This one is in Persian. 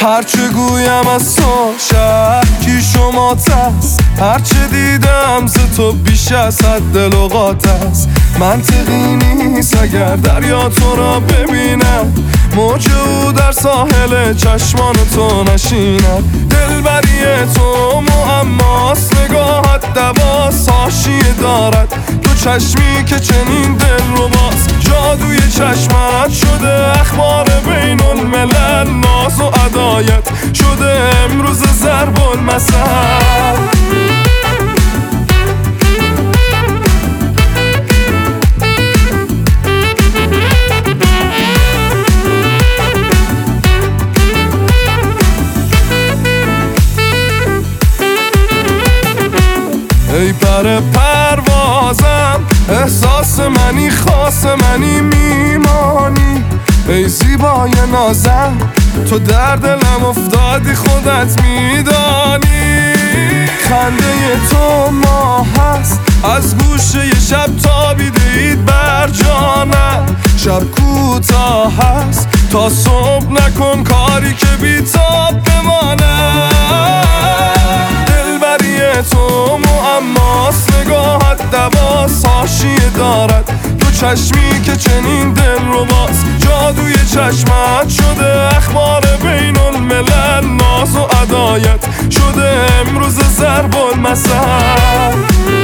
هرچه گویم از تو شکی شما تست، هرچه دیدم ز تو بیش از حد لغات است. منطقی نیست اگر دریا تو را ببینم، موج او در ساحل چشمان تو نشینم. دلبری تو معماست، نگاهت دواست، حاشیه دارد دو چشمی که چنین دل رو باز. جادوی چشمت شده اخبار بین الملل، ناز و عدایت شده امروز ضرب المثل. ای پر پروازم، احساس منی، خاص منی، میمانی. ای زیبای نازم، تو در دلم افتادی، خودت میدانی. خنده تو ماه هست، از گوشه شب تابیده اید بر جانم. شب کوتاه هست، تا صبح نکن کاری که بی‌تاب بمانم. دلبری تو معماست، نگاهت دواست، حاشیه دارد دو چشمی که چنین دل رو باز. جادوی چشمت شده اخبار بین الملل، ناز و عدایت شده امروز ضرب المثل.